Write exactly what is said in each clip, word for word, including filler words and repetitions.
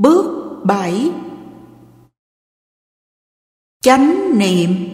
Bước bảy. Chánh niệm.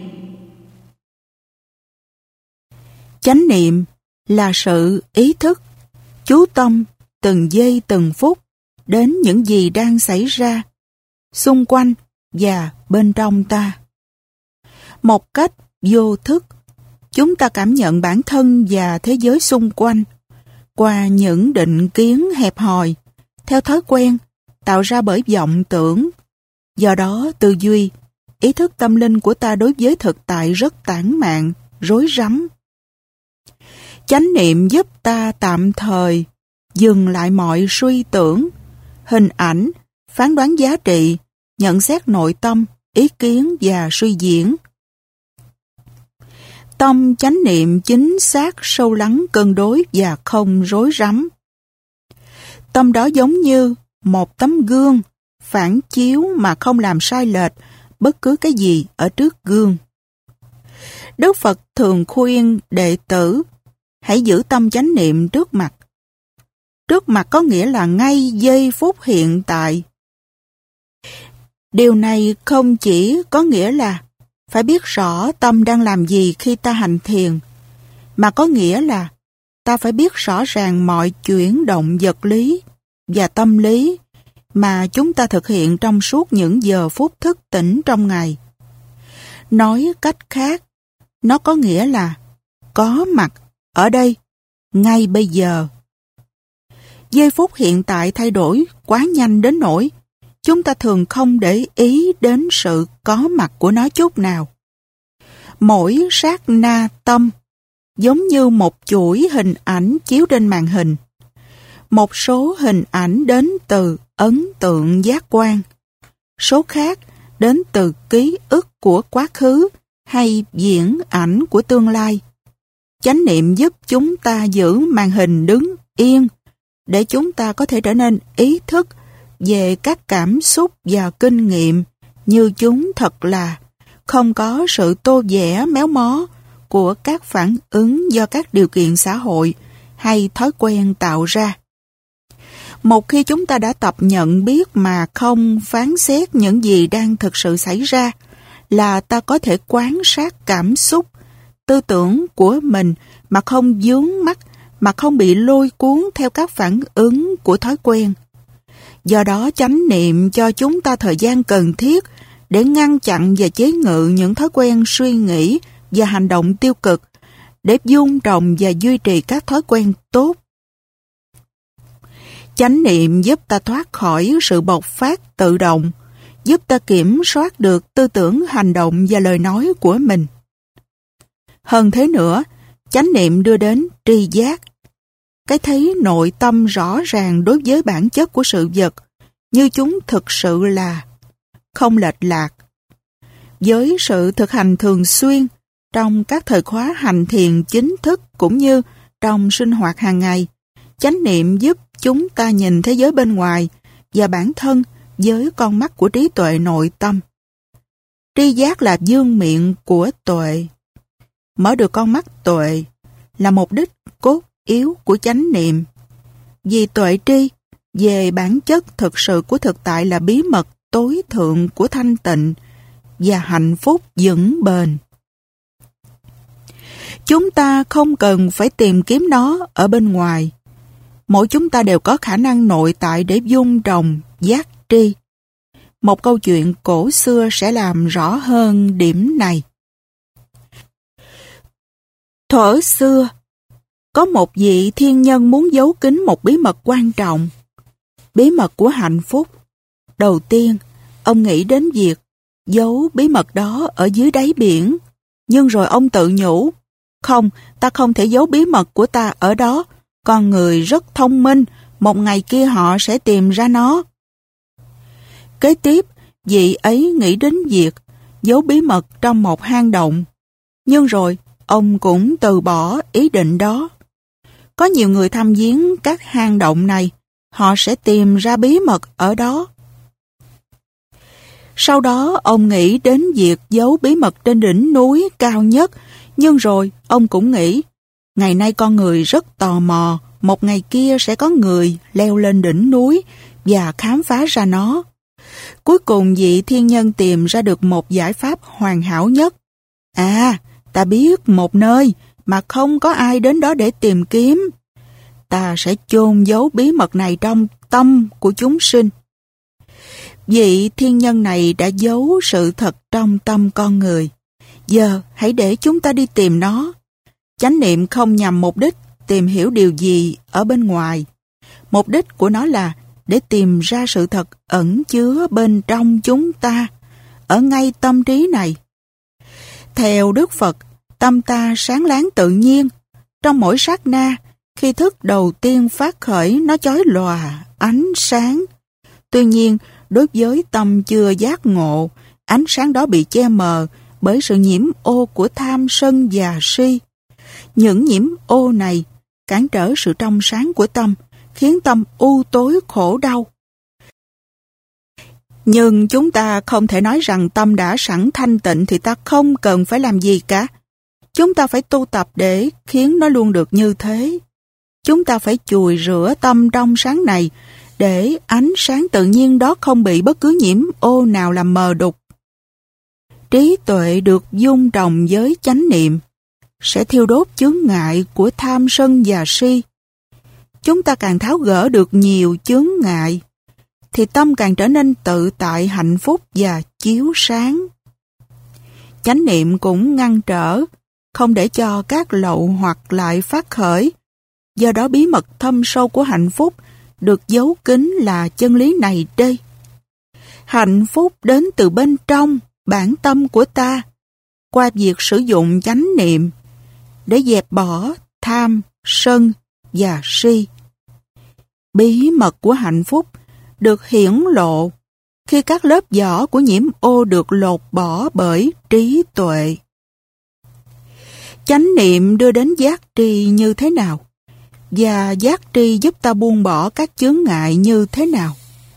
Chánh niệm là sự ý thức, chú tâm từng giây từng phút đến những gì đang xảy ra xung quanh và bên trong ta. Một cách vô thức, chúng ta cảm nhận bản thân và thế giới xung quanh qua những định kiến hẹp hòi, theo thói quen tạo ra bởi vọng tưởng. Do đó, tư duy, ý thức tâm linh của ta đối với thực tại rất tản mạn, rối rắm. Chánh niệm giúp ta tạm thời dừng lại mọi suy tưởng, hình ảnh, phán đoán giá trị, nhận xét nội tâm, ý kiến và suy diễn. Tâm chánh niệm chính xác, sâu lắng, cân đối và không rối rắm. Tâm đó giống như một tấm gương phản chiếu mà không làm sai lệch bất cứ cái gì ở trước gương. Đức Phật thường khuyên đệ tử hãy giữ tâm chánh niệm trước mặt. Trước mặt có nghĩa là ngay giây phút hiện tại. Điều này không chỉ có nghĩa là phải biết rõ tâm đang làm gì khi ta hành thiền, mà có nghĩa là ta phải biết rõ ràng mọi chuyển động vật lý và tâm lý mà chúng ta thực hiện trong suốt những giờ phút thức tỉnh trong ngày. Nói cách khác, nó có nghĩa là có mặt ở đây, ngay bây giờ. Giây phút hiện tại thay đổi quá nhanh đến nỗi chúng ta thường không để ý đến sự có mặt của nó chút nào. Mỗi sát na tâm giống như một chuỗi hình ảnh chiếu trên màn hình. Một số hình ảnh đến từ ấn tượng giác quan, số khác đến từ ký ức của quá khứ hay diễn ảnh của tương lai. Chánh niệm giúp chúng ta giữ màn hình đứng yên để chúng ta có thể trở nên ý thức về các cảm xúc và kinh nghiệm như chúng thật là, không có sự tô vẽ méo mó của các phản ứng do các điều kiện xã hội hay thói quen tạo ra. Một khi chúng ta đã tập nhận biết mà không phán xét những gì đang thực sự xảy ra, là ta có thể quan sát cảm xúc, tư tưởng của mình mà không vướng mắc, mà không bị lôi cuốn theo các phản ứng của thói quen. Do đó, chánh niệm cho chúng ta thời gian cần thiết để ngăn chặn và chế ngự những thói quen suy nghĩ và hành động tiêu cực, để vun trồng và duy trì các thói quen tốt. Chánh niệm giúp ta thoát khỏi sự bộc phát tự động, giúp ta kiểm soát được tư tưởng, hành động và lời nói của mình. Hơn thế nữa, chánh niệm đưa đến tri giác, cái thấy nội tâm rõ ràng đối với bản chất của sự vật, như chúng thực sự là, không lệch lạc. Với sự thực hành thường xuyên, trong các thời khóa hành thiền chính thức cũng như trong sinh hoạt hàng ngày, chánh niệm giúp chúng ta nhìn thế giới bên ngoài và bản thân với con mắt của trí tuệ nội tâm. Tri giác là vương miện của tuệ. Mở được con mắt tuệ là mục đích cốt yếu của chánh niệm. Vì tuệ tri về bản chất thực sự của thực tại là bí mật tối thượng của thanh tịnh và hạnh phúc vững bền. Chúng ta không cần phải tìm kiếm nó ở bên ngoài. Mỗi chúng ta đều có khả năng nội tại để vun trồng giác tri. Một câu chuyện cổ xưa sẽ làm rõ hơn điểm này. Thuở xưa, có một vị thiên nhân muốn giấu kín một bí mật quan trọng, bí mật của hạnh phúc. Đầu tiên, ông nghĩ đến việc giấu bí mật đó ở dưới đáy biển, nhưng rồi ông tự nhủ, không, ta không thể giấu bí mật của ta ở đó, con người rất thông minh, một ngày kia họ sẽ tìm ra nó. Kế tiếp, vị ấy nghĩ đến việc giấu bí mật trong một hang động, nhưng rồi ông cũng từ bỏ ý định đó. Có nhiều người thăm viếng các hang động này, họ sẽ tìm ra bí mật ở đó. Sau đó ông nghĩ đến việc giấu bí mật trên đỉnh núi cao nhất, nhưng rồi ông cũng nghĩ, ngày nay con người rất tò mò, một ngày kia sẽ có người leo lên đỉnh núi và khám phá ra nó. Cuối cùng vị thiên nhân tìm ra được một giải pháp hoàn hảo nhất. À, ta biết một nơi mà không có ai đến đó để tìm kiếm. Ta sẽ chôn giấu bí mật này trong tâm của chúng sinh. Vị thiên nhân này đã giấu sự thật trong tâm con người. Giờ hãy để chúng ta đi tìm nó. Chánh niệm không nhằm mục đích tìm hiểu điều gì ở bên ngoài. Mục đích của nó là để tìm ra sự thật ẩn chứa bên trong chúng ta, ở ngay tâm trí này. Theo Đức Phật, tâm ta sáng láng tự nhiên. Trong mỗi sát na, khi thức đầu tiên phát khởi, nó chói lòa, ánh sáng. Tuy nhiên, đối với tâm chưa giác ngộ, ánh sáng đó bị che mờ bởi sự nhiễm ô của tham sân và si. Những nhiễm ô này cản trở sự trong sáng của tâm, khiến tâm u tối khổ đau. Nhưng chúng ta không thể nói rằng tâm đã sẵn thanh tịnh thì ta không cần phải làm gì cả. Chúng ta phải tu tập để khiến nó luôn được như thế. Chúng ta phải chùi rửa tâm trong sáng này để ánh sáng tự nhiên đó không bị bất cứ nhiễm ô nào làm mờ đục. Trí tuệ được dung trồng với chánh niệm sẽ thiêu đốt chướng ngại của tham sân và si. Chúng ta càng tháo gỡ được nhiều chướng ngại, thì tâm càng trở nên tự tại, hạnh phúc và chiếu sáng. Chánh niệm cũng ngăn trở, không để cho các lậu hoặc lại phát khởi. Do đó bí mật thâm sâu của hạnh phúc được giấu kín là chân lý này đây. Hạnh phúc đến từ bên trong bản tâm của ta, qua việc sử dụng chánh niệm để dẹp bỏ tham, sân và si. Bí mật của hạnh phúc được hiển lộ khi các lớp vỏ của nhiễm ô được lột bỏ bởi trí tuệ. Chánh niệm đưa đến giác tri như thế nào? Và giác tri giúp ta buông bỏ các chướng ngại như thế nào?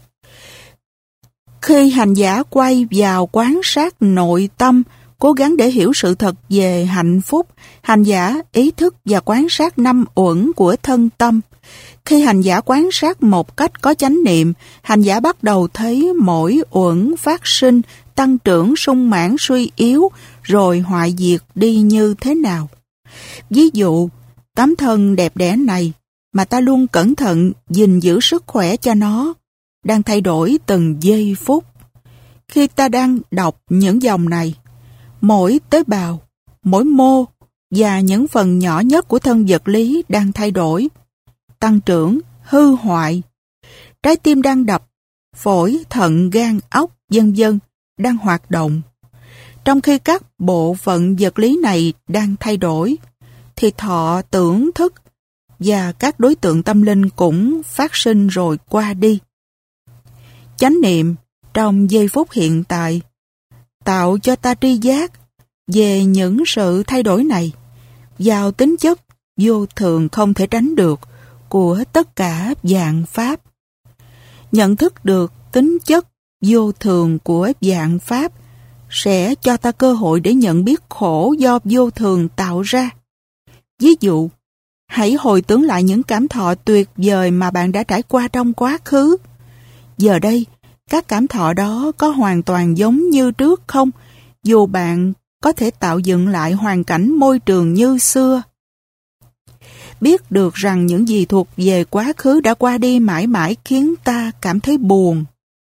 Khi hành giả quay vào quan sát nội tâm, cố gắng để hiểu sự thật về hạnh phúc, hành giả ý thức và quan sát năm uẩn của thân tâm. Khi hành giả quan sát một cách có chánh niệm, hành giả bắt đầu thấy mỗi uẩn phát sinh, tăng trưởng, sung mãn, suy yếu, rồi hoại diệt đi như thế nào. Ví dụ, tấm thân đẹp đẽ này mà ta luôn cẩn thận gìn giữ sức khỏe cho nó, đang thay đổi từng giây phút. Khi ta đang đọc những dòng này, mỗi tế bào, mỗi mô và những phần nhỏ nhất của thân vật lý đang thay đổi, tăng trưởng, hư hoại. Trái tim đang đập, phổi, thận, gan, óc, vân vân đang hoạt động. Trong khi các bộ phận vật lý này đang thay đổi, thì thọ, tưởng, thức và các đối tượng tâm linh cũng phát sinh rồi qua đi. Chánh niệm trong giây phút hiện tại tạo cho ta tri giác về những sự thay đổi này, vào tính chất vô thường không thể tránh được của tất cả vạn pháp. Nhận thức được tính chất vô thường của vạn pháp sẽ cho ta cơ hội để nhận biết khổ do vô thường tạo ra. Ví dụ, hãy hồi tưởng lại những cảm thọ tuyệt vời mà bạn đã trải qua trong quá khứ. Giờ đây, các cảm thọ đó có hoàn toàn giống như trước không, dù bạn có thể tạo dựng lại hoàn cảnh môi trường như xưa. Biết được rằng những gì thuộc về quá khứ đã qua đi mãi mãi khiến ta cảm thấy buồn.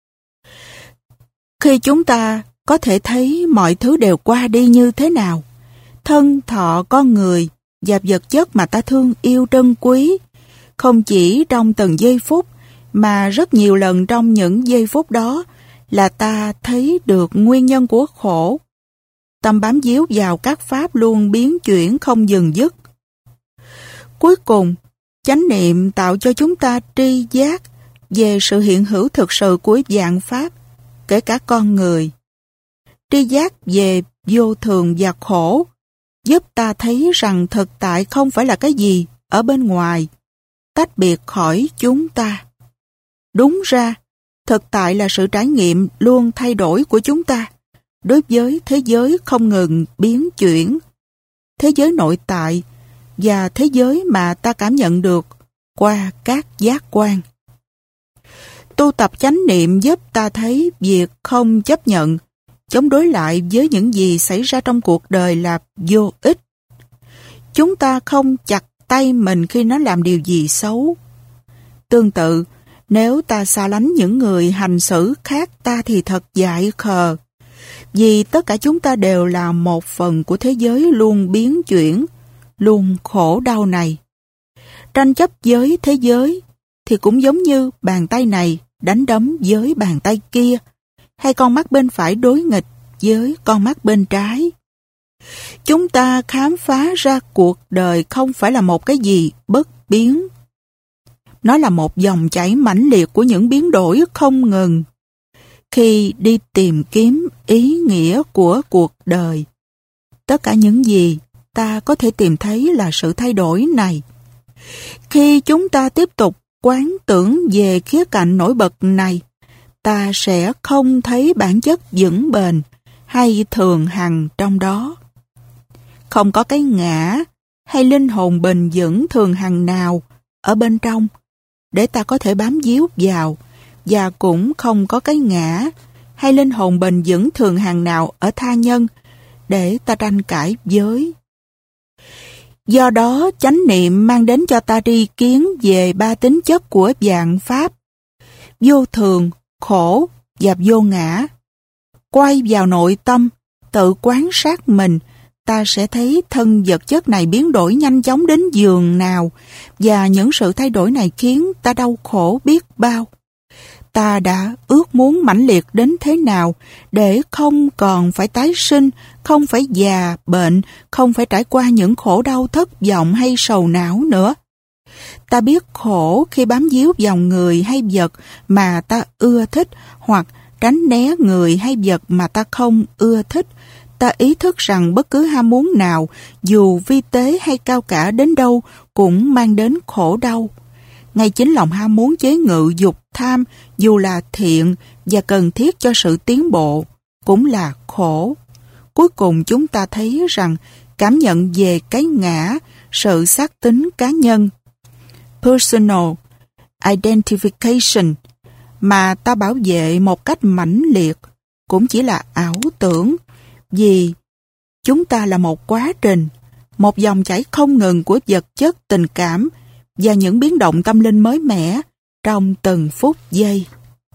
Khi chúng ta có thể thấy mọi thứ đều qua đi như thế nào, thân thọ con người và vật chất mà ta thương yêu trân quý, không chỉ trong từng giây phút mà rất nhiều lần trong những giây phút đó là ta thấy được nguyên nhân của khổ. Tâm bám víu vào các pháp luôn biến chuyển không dừng dứt. Cuối cùng, chánh niệm tạo cho chúng ta tri giác về sự hiện hữu thực sự của vạn pháp, kể cả con người. Tri giác về vô thường và khổ giúp ta thấy rằng thực tại không phải là cái gì ở bên ngoài, tách biệt khỏi chúng ta. Đúng ra, thực tại là sự trải nghiệm luôn thay đổi của chúng ta đối với thế giới không ngừng biến chuyển, thế giới nội tại và thế giới mà ta cảm nhận được qua các giác quan. Tu tập chánh niệm giúp ta thấy việc không chấp nhận, chống đối lại với những gì xảy ra trong cuộc đời là vô ích. Chúng ta không chặt tay mình khi nó làm điều gì xấu. Tương tự, nếu ta xa lánh những người hành xử khác ta thì thật dại khờ. Vì tất cả chúng ta đều là một phần của thế giới luôn biến chuyển, luôn khổ đau này. Tranh chấp với thế giới thì cũng giống như bàn tay này đánh đấm với bàn tay kia, hay con mắt bên phải đối nghịch với con mắt bên trái. Chúng ta khám phá ra cuộc đời không phải là một cái gì bất biến. Nó là một dòng chảy mãnh liệt của những biến đổi không ngừng. Khi đi tìm kiếm ý nghĩa của cuộc đời, tất cả những gì ta có thể tìm thấy là sự thay đổi này. Khi chúng ta tiếp tục quán tưởng về khía cạnh nổi bật này, ta sẽ không thấy bản chất vững bền hay thường hằng trong đó. Không có cái ngã hay linh hồn bền vững thường hằng nào ở bên trong để ta có thể bám víu vào, và cũng không có cái ngã hay linh hồn bền vững thường hằng nào ở tha nhân để ta tranh cãi với. Do đó, chánh niệm mang đến cho ta tri kiến về ba tính chất của vạn pháp: vô thường, khổ và vô ngã. Quay vào nội tâm, tự quan sát mình, ta sẽ thấy thân vật chất này biến đổi nhanh chóng đến giường nào, và những sự thay đổi này khiến ta đau khổ biết bao. Ta đã ước muốn mãnh liệt đến thế nào để không còn phải tái sinh, không phải già, bệnh, không phải trải qua những khổ đau thất vọng hay sầu não nữa. Ta biết khổ khi bám víu vào người hay vật mà ta ưa thích, hoặc tránh né người hay vật mà ta không ưa thích. Ta ý thức rằng bất cứ ham muốn nào, dù vi tế hay cao cả đến đâu, cũng mang đến khổ đau. Ngay chính lòng ham muốn chế ngự dục tham, dù là thiện và cần thiết cho sự tiến bộ, cũng là khổ. Cuối cùng chúng ta thấy rằng cảm nhận về cái ngã, sự xác tính cá nhân, personal identification, mà ta bảo vệ một cách mãnh liệt, cũng chỉ là ảo tưởng, vì chúng ta là một quá trình, một dòng chảy không ngừng của vật chất, tình cảm và những biến động tâm linh mới mẻ trong từng phút giây.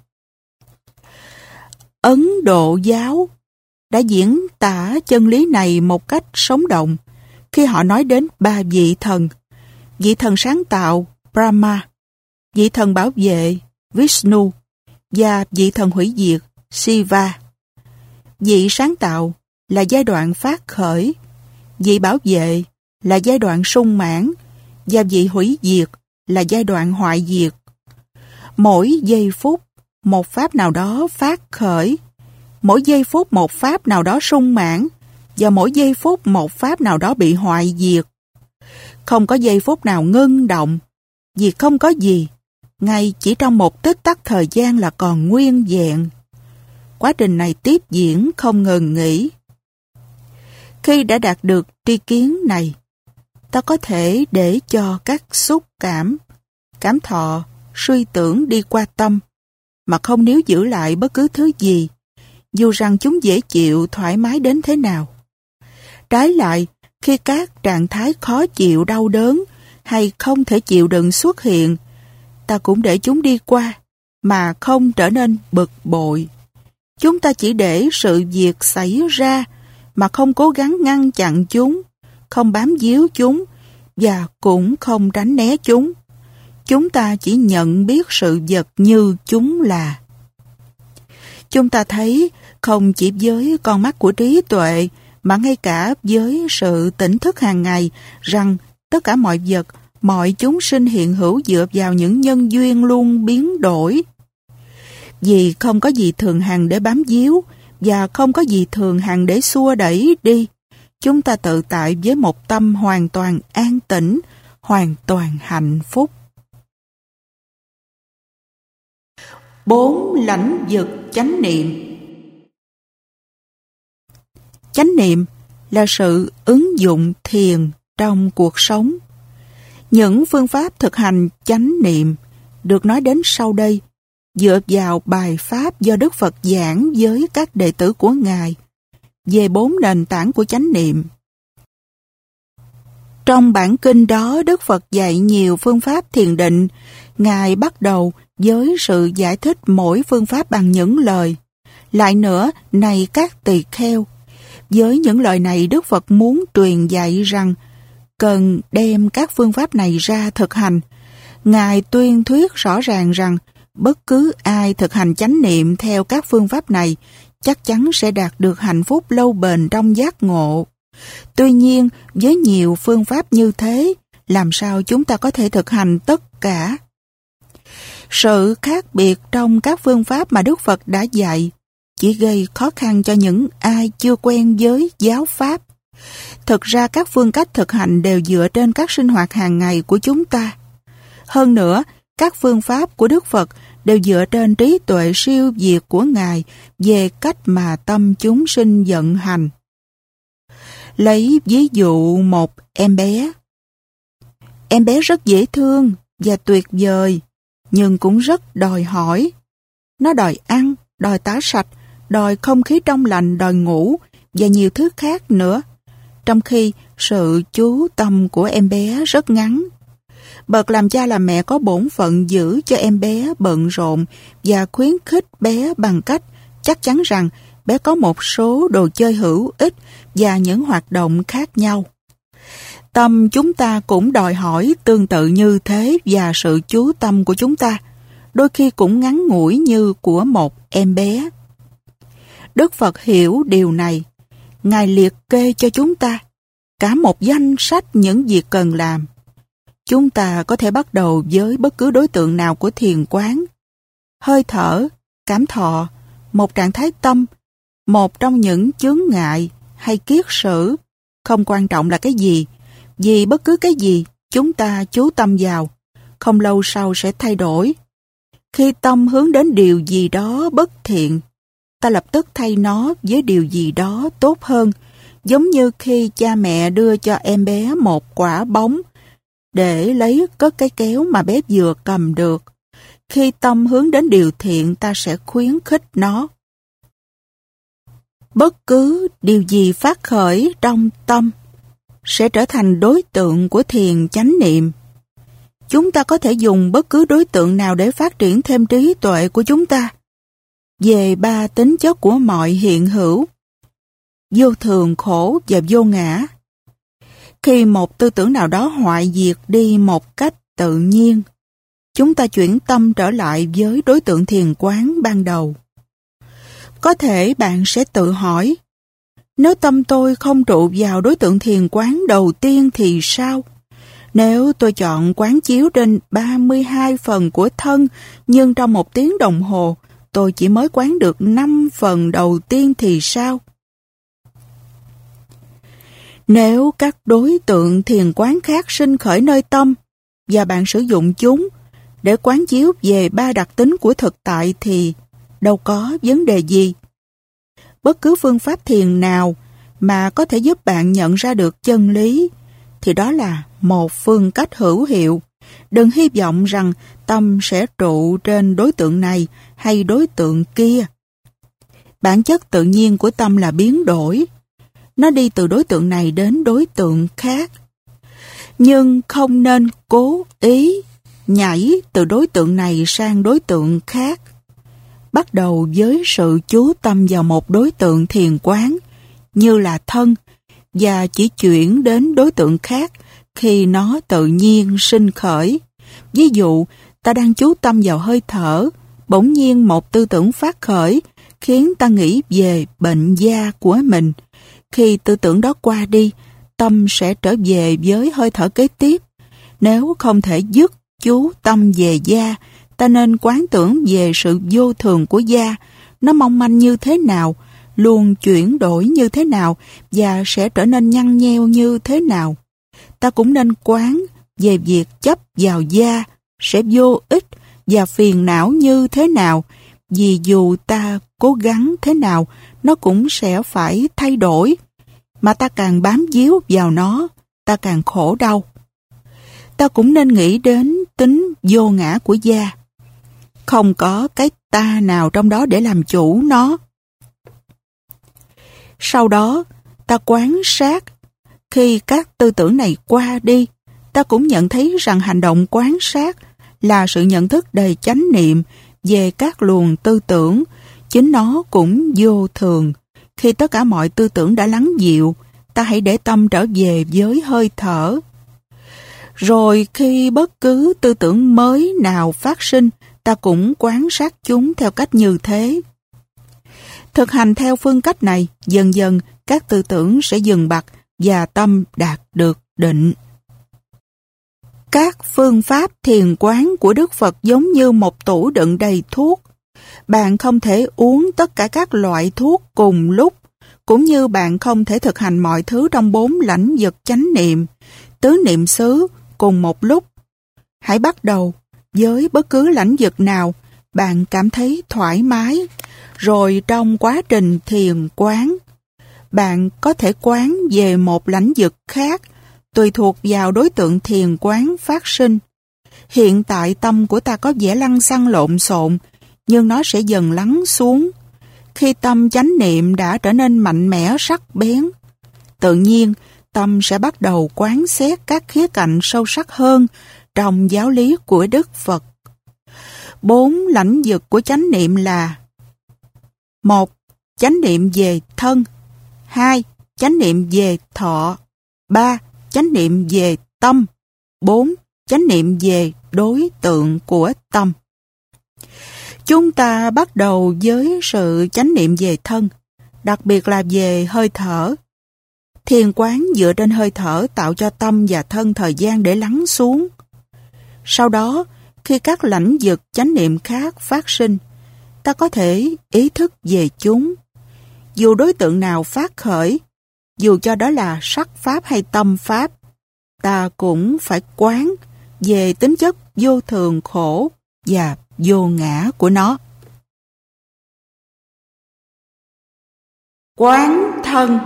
Ấn Độ giáo đã diễn tả chân lý này một cách sống động khi họ nói đến ba vị thần: vị thần sáng tạo Brahma, vị thần bảo vệ Vishnu và vị thần hủy diệt Shiva. Vị sáng tạo là giai đoạn phát khởi, vị bảo vệ là giai đoạn sung mãn, và vị hủy diệt là giai đoạn hoại diệt. Mỗi giây phút một pháp nào đó phát khởi, mỗi giây phút một pháp nào đó sung mãn, và mỗi giây phút một pháp nào đó bị hoại diệt. Không có giây phút nào ngưng động, vì không có gì, ngay chỉ trong một tích tắc thời gian là còn nguyên vẹn. Quá trình này tiếp diễn không ngừng nghỉ. Khi đã đạt được tri kiến này, ta có thể để cho các xúc cảm, cảm thọ, suy tưởng đi qua tâm, mà không níu giữ lại bất cứ thứ gì, dù rằng chúng dễ chịu, thoải mái đến thế nào. Trái lại, khi các trạng thái khó chịu, đau đớn hay không thể chịu đựng xuất hiện, ta cũng để chúng đi qua, mà không trở nên bực bội. Chúng ta chỉ để sự việc xảy ra, mà không cố gắng ngăn chặn chúng, không bám víu chúng, và cũng không tránh né chúng. Chúng ta chỉ nhận biết sự vật như chúng là. Chúng ta thấy không chỉ với con mắt của trí tuệ, mà ngay cả với sự tỉnh thức hàng ngày, rằng tất cả mọi vật, mọi chúng sinh hiện hữu dựa vào những nhân duyên luôn biến đổi. Vì không có gì thường hằng để bám víu, và không có gì thường hằng để xua đẩy đi, chúng ta tự tại với một tâm hoàn toàn an tĩnh, hoàn toàn hạnh phúc. Bốn lãnh vực chánh niệm. Chánh niệm là sự ứng dụng thiền trong cuộc sống. Những phương pháp thực hành chánh niệm được nói đến sau đây dựa vào bài pháp do Đức Phật giảng với các đệ tử của Ngài về bốn nền tảng của chánh niệm. Trong bản kinh đó, Đức Phật dạy nhiều phương pháp thiền định. Ngài bắt đầu với sự giải thích mỗi phương pháp bằng những lời. Lại nữa, này các tỳ kheo, với những lời này Đức Phật muốn truyền dạy rằng cần đem các phương pháp này ra thực hành. Ngài tuyên thuyết rõ ràng rằng bất cứ ai thực hành chánh niệm theo các phương pháp này chắc chắn sẽ đạt được hạnh phúc lâu bền trong giác ngộ. Tuy nhiên, với nhiều phương pháp như thế, làm sao chúng ta có thể thực hành tất cả? Sự khác biệt trong các phương pháp mà Đức Phật đã dạy chỉ gây khó khăn cho những ai chưa quen với giáo pháp. Thực ra các phương cách thực hành đều dựa trên các sinh hoạt hàng ngày của chúng ta. Hơn nữa, các phương pháp của Đức Phật đều dựa trên trí tuệ siêu việt của Ngài về cách mà tâm chúng sinh vận hành. Lấy ví dụ một em bé. Em bé rất dễ thương và tuyệt vời, nhưng cũng rất đòi hỏi. Nó đòi ăn, đòi tắm sạch, đòi không khí trong lành, đòi ngủ và nhiều thứ khác nữa. Trong khi sự chú tâm của em bé rất ngắn. Bậc làm cha làm mẹ có bổn phận giữ cho em bé bận rộn và khuyến khích bé bằng cách chắc chắn rằng bé có một số đồ chơi hữu ích và những hoạt động khác nhau. Tâm chúng ta cũng đòi hỏi tương tự như thế, và sự chú tâm của chúng ta đôi khi cũng ngắn ngủi như của một em bé. Đức Phật hiểu điều này. Ngài liệt kê cho chúng ta cả một danh sách những việc cần làm. Chúng ta có thể bắt đầu với bất cứ đối tượng nào của thiền quán. Hơi thở, cảm thọ, một trạng thái tâm, một trong những chướng ngại hay kiết sử, không quan trọng là cái gì, vì bất cứ cái gì chúng ta chú tâm vào, không lâu sau sẽ thay đổi. Khi tâm hướng đến điều gì đó bất thiện, ta lập tức thay nó với điều gì đó tốt hơn, giống như khi cha mẹ đưa cho em bé một quả bóng để lấy cất cái kéo mà bé vừa cầm được. Khi tâm hướng đến điều thiện, ta sẽ khuyến khích nó. Bất cứ điều gì phát khởi trong tâm sẽ trở thành đối tượng của thiền chánh niệm. Chúng ta có thể dùng bất cứ đối tượng nào để phát triển thêm trí tuệ của chúng ta về ba tính chất của mọi hiện hữu: vô thường, khổ và vô ngã. Khi một tư tưởng nào đó hoại diệt đi một cách tự nhiên, chúng ta chuyển tâm trở lại với đối tượng thiền quán ban đầu. Có thể bạn sẽ tự hỏi, nếu tâm tôi không trụ vào đối tượng thiền quán đầu tiên thì sao? Nếu tôi chọn quán chiếu trên ba mươi hai phần của thân, nhưng trong một tiếng đồng hồ, tôi chỉ mới quán được năm phần đầu tiên thì sao? Nếu các đối tượng thiền quán khác sinh khởi nơi tâm và bạn sử dụng chúng để quán chiếu về ba đặc tính của thực tại thì đâu có vấn đề gì. Bất cứ phương pháp thiền nào mà có thể giúp bạn nhận ra được chân lý thì đó là một phương cách hữu hiệu. Đừng hy vọng rằng tâm sẽ trụ trên đối tượng này hay đối tượng kia. Bản chất tự nhiên của tâm là biến đổi. Nó đi từ đối tượng này đến đối tượng khác. Nhưng không nên cố ý nhảy từ đối tượng này sang đối tượng khác. Bắt đầu với sự chú tâm vào một đối tượng thiền quán như là thân và chỉ chuyển đến đối tượng khác khi nó tự nhiên sinh khởi. Ví dụ, ta đang chú tâm vào hơi thở, bỗng nhiên một tư tưởng phát khởi khiến ta nghĩ về bệnh da của mình. Khi tư tưởng đó qua đi, tâm sẽ trở về với hơi thở kế tiếp. Nếu không thể dứt chú tâm về da, ta nên quán tưởng về sự vô thường của da, nó mong manh như thế nào, luôn chuyển đổi như thế nào và sẽ trở nên nhăn nheo như thế nào. Ta cũng nên quán về việc chấp vào da sẽ vô ích và phiền não như thế nào, vì dù ta cố gắng thế nào, nó cũng sẽ phải thay đổi. Mà ta càng bám víu vào nó, ta càng khổ đau. Ta cũng nên nghĩ đến tính vô ngã của da. Không có cái ta nào trong đó để làm chủ nó. Sau đó, ta quan sát. Khi các tư tưởng này qua đi, ta cũng nhận thấy rằng hành động quan sát là sự nhận thức đầy chánh niệm về các luồng tư tưởng. Chính nó cũng vô thường. Khi tất cả mọi tư tưởng đã lắng dịu, ta hãy để tâm trở về với hơi thở. Rồi khi bất cứ tư tưởng mới nào phát sinh, ta cũng quan sát chúng theo cách như thế. Thực hành theo phương cách này, dần dần các tư tưởng sẽ dừng bặt và tâm đạt được định. Các phương pháp thiền quán của Đức Phật giống như một tủ đựng đầy thuốc. Bạn không thể uống tất cả các loại thuốc cùng lúc, cũng như bạn không thể thực hành mọi thứ trong bốn lãnh vực chánh niệm, tứ niệm xứ cùng một lúc. Hãy bắt đầu với bất cứ lãnh vực nào bạn cảm thấy thoải mái, rồi trong quá trình thiền quán, bạn có thể quán về một lãnh vực khác, tùy thuộc vào đối tượng thiền quán phát sinh. Hiện tại tâm của ta có vẻ lăng xăng lộn xộn, nhưng nó sẽ dần lắng xuống. Khi tâm chánh niệm đã trở nên mạnh mẽ sắc bén, tự nhiên tâm sẽ bắt đầu quán xét các khía cạnh sâu sắc hơn trong giáo lý của Đức Phật. Bốn lãnh vực của chánh niệm là: một. Chánh niệm về thân. Hai. Chánh niệm về thọ. Ba. Chánh niệm về tâm. Bốn. Chánh niệm về đối tượng của tâm. Chúng ta bắt đầu với sự chánh niệm về thân, đặc biệt là về hơi thở. Thiền quán dựa trên hơi thở tạo cho tâm và thân thời gian để lắng xuống. Sau đó, khi các lãnh vực chánh niệm khác phát sinh, ta có thể ý thức về chúng. Dù đối tượng nào phát khởi, dù cho đó là sắc pháp hay tâm pháp, ta cũng phải quán về tính chất vô thường khổ và vô ngã của nó. Quán thân.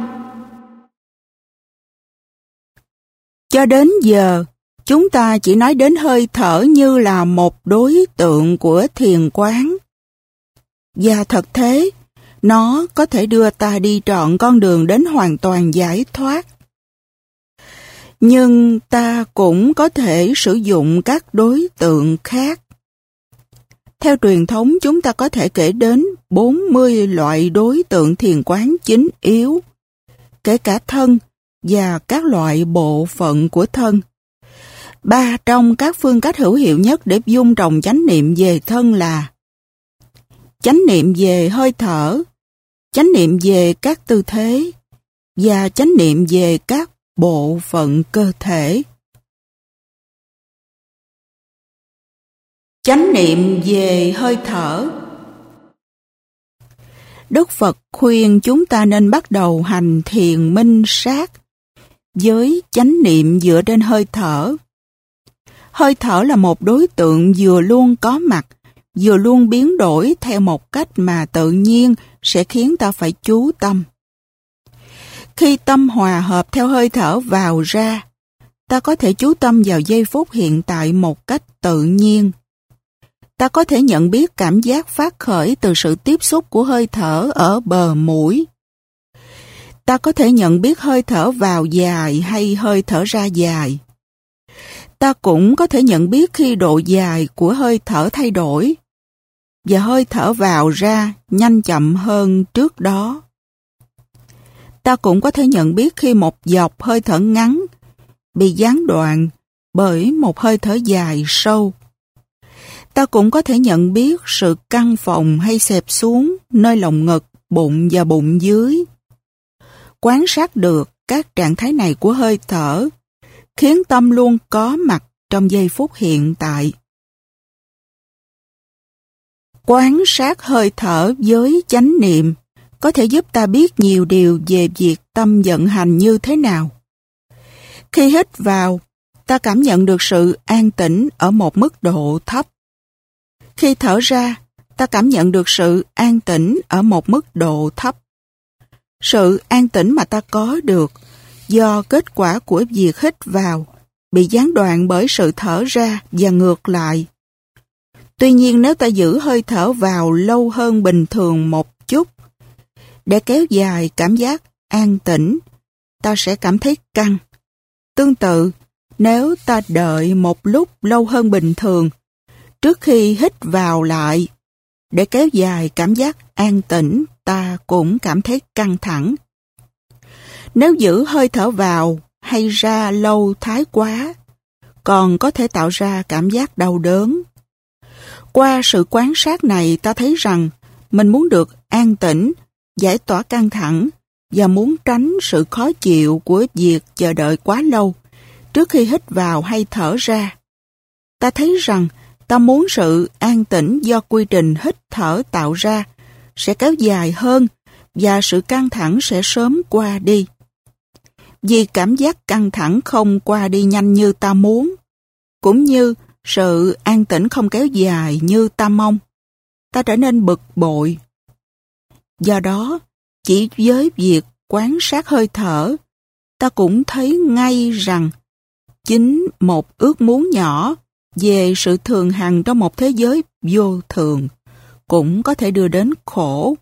Cho đến giờ, chúng ta chỉ nói đến hơi thở như là một đối tượng của thiền quán. Và thật thế, nó có thể đưa ta đi trọn con đường đến hoàn toàn giải thoát. Nhưng ta cũng có thể sử dụng các đối tượng khác. Theo truyền thống, chúng ta có thể kể đến bốn mươi loại đối tượng thiền quán chính yếu, kể cả thân và các loại bộ phận của thân. Ba trong các phương cách hữu hiệu nhất để dung trồng chánh niệm về thân là: chánh niệm về hơi thở, chánh niệm về các tư thế và chánh niệm về các bộ phận cơ thể. Chánh niệm về hơi thở. Đức Phật khuyên chúng ta nên bắt đầu hành thiền minh sát với chánh niệm dựa trên hơi thở. Hơi thở là một đối tượng vừa luôn có mặt, vừa luôn biến đổi theo một cách mà tự nhiên sẽ khiến ta phải chú tâm. Khi tâm hòa hợp theo hơi thở vào ra, ta có thể chú tâm vào giây phút hiện tại một cách tự nhiên. Ta có thể nhận biết cảm giác phát khởi từ sự tiếp xúc của hơi thở ở bờ mũi. Ta có thể nhận biết hơi thở vào dài hay hơi thở ra dài. Ta cũng có thể nhận biết khi độ dài của hơi thở thay đổi và hơi thở vào ra nhanh chậm hơn trước đó. Ta cũng có thể nhận biết khi một dọc hơi thở ngắn bị gián đoạn bởi một hơi thở dài sâu. Ta cũng có thể nhận biết sự căng phồng hay xẹp xuống nơi lồng ngực, bụng và bụng dưới. Quan sát được các trạng thái này của hơi thở khiến tâm luôn có mặt trong giây phút hiện tại. Quan sát hơi thở với chánh niệm có thể giúp ta biết nhiều điều về việc tâm vận hành như thế nào. Khi hít vào, ta cảm nhận được sự an tĩnh ở một mức độ thấp. Khi thở ra, ta cảm nhận được sự an tĩnh ở một mức độ thấp. Sự an tĩnh mà ta có được do kết quả của việc hít vào bị gián đoạn bởi sự thở ra và ngược lại. Tuy nhiên nếu ta giữ hơi thở vào lâu hơn bình thường một chút, để kéo dài cảm giác an tĩnh, ta sẽ cảm thấy căng. Tương tự, nếu ta đợi một lúc lâu hơn bình thường, trước khi hít vào lại, để kéo dài cảm giác an tĩnh, ta cũng cảm thấy căng thẳng. Nếu giữ hơi thở vào hay ra lâu thái quá, còn có thể tạo ra cảm giác đau đớn. Qua sự quan sát này, ta thấy rằng mình muốn được an tĩnh, giải tỏa căng thẳng và muốn tránh sự khó chịu của việc chờ đợi quá lâu trước khi hít vào hay thở ra. Ta thấy rằng ta muốn sự an tĩnh do quy trình hít thở tạo ra sẽ kéo dài hơn và sự căng thẳng sẽ sớm qua đi. Vì cảm giác căng thẳng không qua đi nhanh như ta muốn, cũng như sự an tĩnh không kéo dài như ta mong, ta trở nên bực bội. Do đó, chỉ với việc quan sát hơi thở, ta cũng thấy ngay rằng chính một ước muốn nhỏ về sự thường hằng trong một thế giới vô thường cũng có thể đưa đến khổ.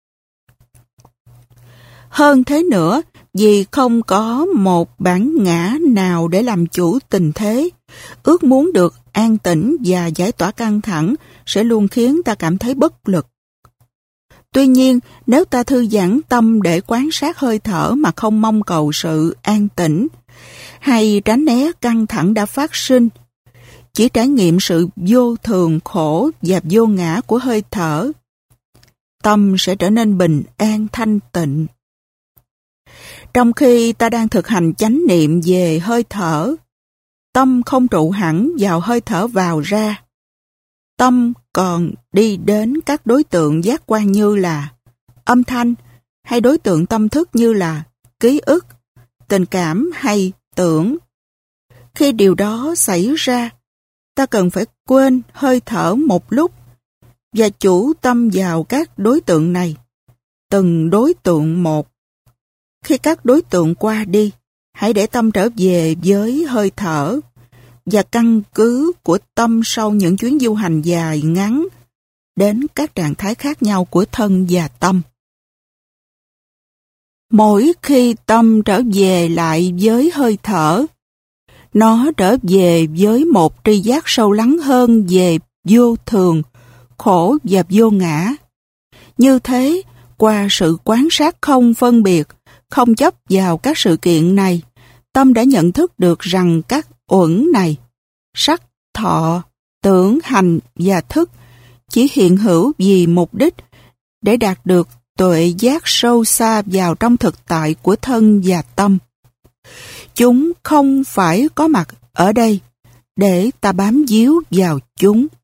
Hơn thế nữa, vì không có một bản ngã nào để làm chủ tình thế, ước muốn được an tĩnh và giải tỏa căng thẳng sẽ luôn khiến ta cảm thấy bất lực. Tuy nhiên, nếu ta thư giãn tâm để quan sát hơi thở mà không mong cầu sự an tĩnh, hay tránh né căng thẳng đã phát sinh, chỉ trải nghiệm sự vô thường, khổ và vô ngã của hơi thở, tâm sẽ trở nên bình an thanh tịnh. Trong khi ta đang thực hành chánh niệm về hơi thở, tâm không trụ hẳn vào hơi thở vào ra. Tâm còn đi đến các đối tượng giác quan như là âm thanh, hay đối tượng tâm thức như là ký ức, tình cảm hay tưởng. Khi điều đó xảy ra, ta cần phải quên hơi thở một lúc và chủ tâm vào các đối tượng này, từng đối tượng một. Khi các đối tượng qua đi, hãy để tâm trở về với hơi thở và căn cứ của tâm sau những chuyến du hành dài ngắn đến các trạng thái khác nhau của thân và tâm. Mỗi khi tâm trở về lại với hơi thở, nó trở về với một tri giác sâu lắng hơn về vô thường, khổ và vô ngã. Như thế, qua sự quan sát không phân biệt, không chấp vào các sự kiện này, tâm đã nhận thức được rằng các uẩn này, sắc, thọ, tưởng, hành và thức chỉ hiện hữu vì mục đích để đạt được tuệ giác sâu xa vào trong thực tại của thân và tâm. Chúng không phải có mặt ở đây để ta bám víu vào chúng.